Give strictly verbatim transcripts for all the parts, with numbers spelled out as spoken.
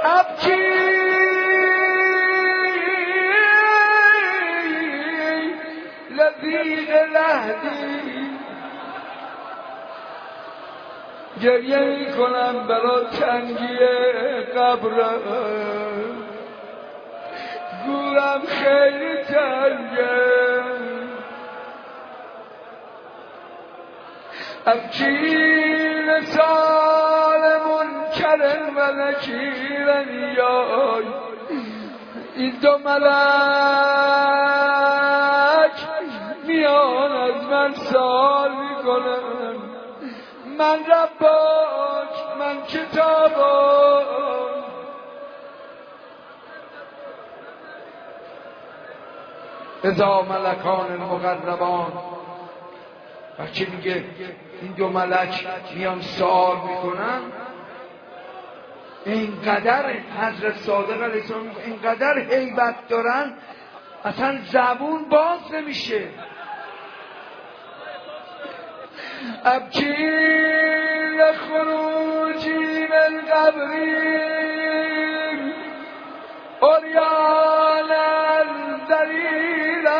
ابکی لذیذ لحدی گریه می کنم برای تنگی قبرم گورم خیلی تنگه ابکی سال منکرن و نکیرن یای این دو ملک میان از من سوال میکنن من رباک من کتابم اذا ملکان المقربان بچه میگه این دو ملک میان سوال میکنن اینقدر حضرت صادق علیه السلام اینقدر هیبت دارن اصلا زبون باز نمیشه ابکی لخروجی من قبری عریانا ذلیلا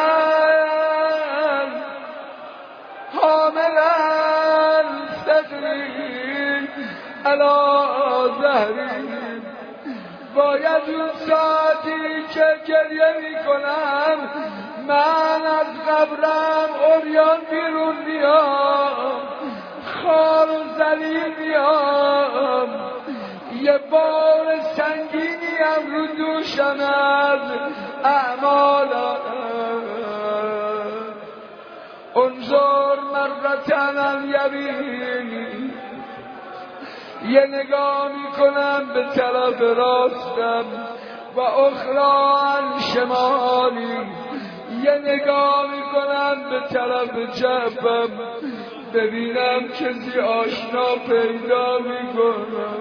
حاملا صدری علی ظهری باید اون ساعتی که گریه میکنم من از قبرم عریان بیرون بیام خوار و ذلیل بیام یه بار سنگینی هم رو دوشم از اعمالم انظر مرتن الیمین یه نگاه میکنم به طرف راستم و اخرى شمالی یه نگاه میکنم به طرف چپم ببینم کسی آشنا پیدا میکنم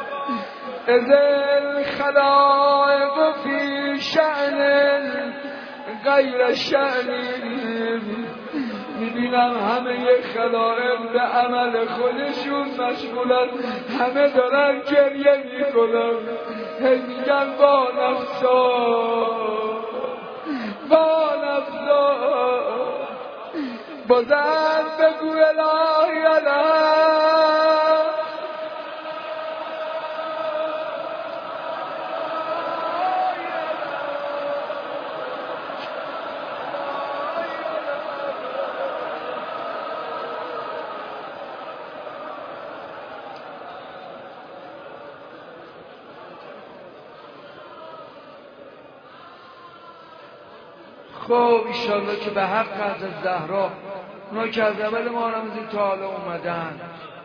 ازل خلائق فی شأن غیر شأنی میبینم همه خلائق به عمل خودشون مشغولن همه دارن گریه میکنن هی میگن با نفسا با نفسا بازم بگو الهی الهی خب ایشالله که به حق حضرت زهرا اونا که از اول ما رمزی تا حالا اومدن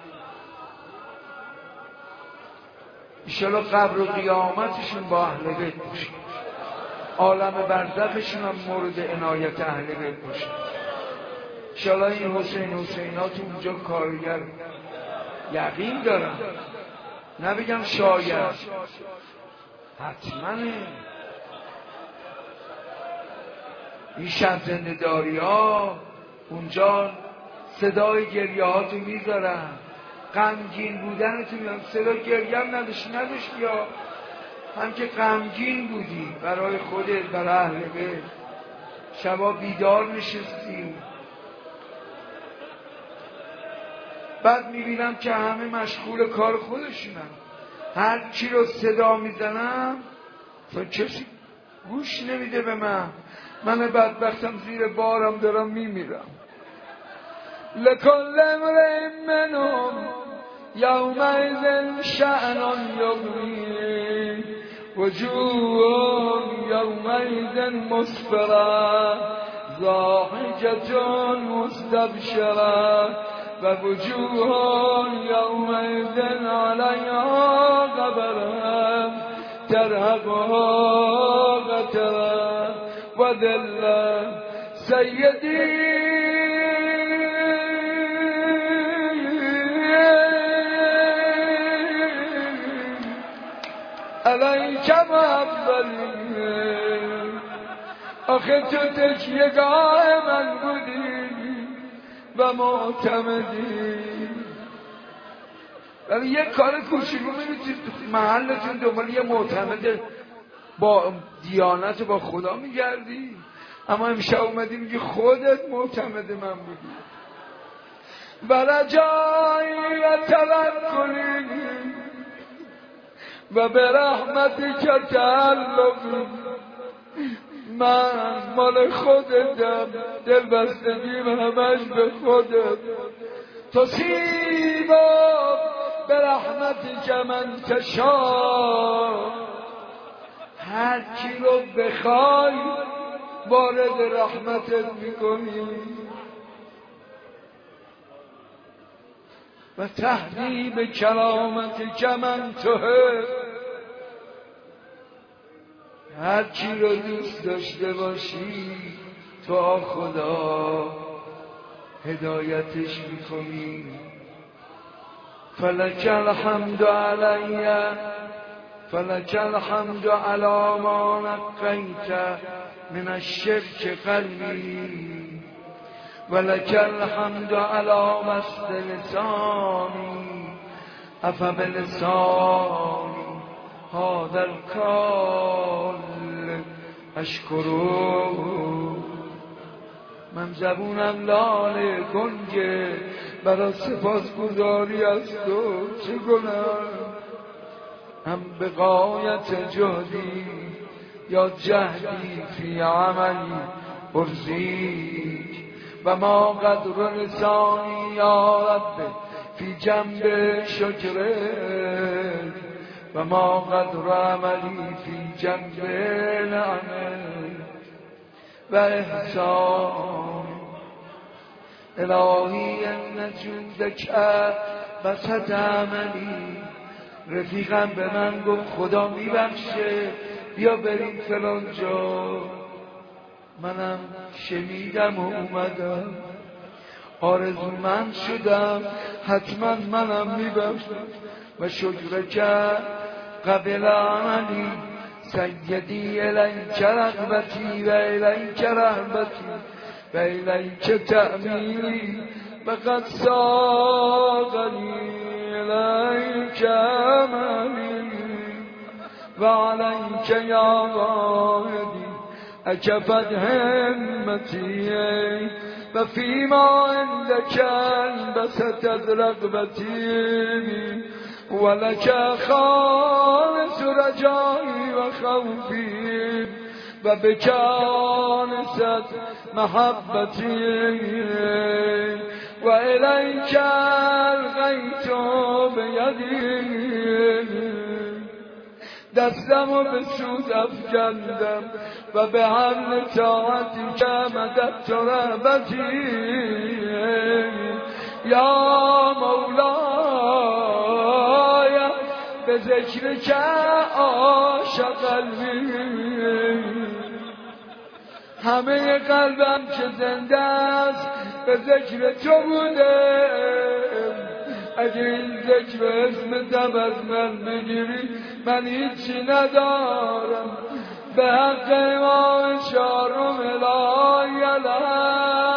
ایشالله قبر و قیامتشون با اهل بیت باشه عالم برزخشون هم مورد عنایت اهل بیت باشه ایشالله این حسین حسینات اونجا کارگر یقین دارن نبگم شاید حتماً این شب زنده داری ها اونجا صدای گریه ها تو میذارن غمگین بودن تو میذارن صدای گریه هم نداشت نداشت یا هم که غمگین بودی برای خودت برای اهل بیت شبا بیدار نشستی بعد میبینم که همه مشغول کار خودشونن هر چی رو صدا میزنم تو کسی گوش نمیده به من من بدبختم زیر بارم دارم میمیرم لکل امرئ منهم یومئذ شأن یغنی وجوه یومئذ مسفرة ضاحکة مستبشرة و وجوه یومئذ علیها غبرة ترهقها قترة و ذل سیدی علیک محبلی آخه تو تکیهگاه من بودی و معتمدی ولی یک کار کوچیکو می‌بینید محلتون دنبال یه معتمد با دیانت با خدا میگردی، اما امشب اومدی میگی خودت معتمد من بودی. و رجایی و توکلی و به رحمتی که تعلقی، من مال خودتم، دل بستگیم همش به خودت. تصیبا به رحمتی که من تشا، هر کی رو بخوای وارد رحمتت میکنی. و تهدی به کرامتی که من توه، هر چی رو دوست داشته باشی تو خدا هدایتش میکنی. فلک الحمد علی فلک الحمد علی ما نقیت من الشرک قلبی، ولک الحمد علی مست لسانی افبلسانی هذا الکال اشکرو. من زبونم لاله گنگه برای سپاسگزاری از تو، چه کنم؟ هم به غایت جهدی یا جهدی فی عملی ارزیک، و ما قدر لسانی یا رب فی جنب شکرک، و ما قدر عملی فی جنب نعمک و احسان. الهی ان جودک بسط عملی. رفیقم به من گفت خدا میبخشه بیا بریم فلان جا. منم شنیدم و اومدم، آرزومند شدم حتما منم میبخشم. و شکرک قبل عملی سیدی الیک رغبتی و الیک رهبتی و الیک تأمیلی و قد ساقنی الیک عملی و علیک یا واحدی اکفت همتی و فیما عندک بسطت رغبتی ولک خالص رجایی و خوفی و بکانست محبتی و الیک الغیت بیدی. دستمو به سود افکندم و به هر طاعتی که مددت رغبتی. یا مولای به ذکر که عاشق قلبی، همه قلبم که زنده است به ذکر تو بوده. اگه این ذکر اسمت از من بگیری من هیچی ندارم. به حق امام چهارم الهی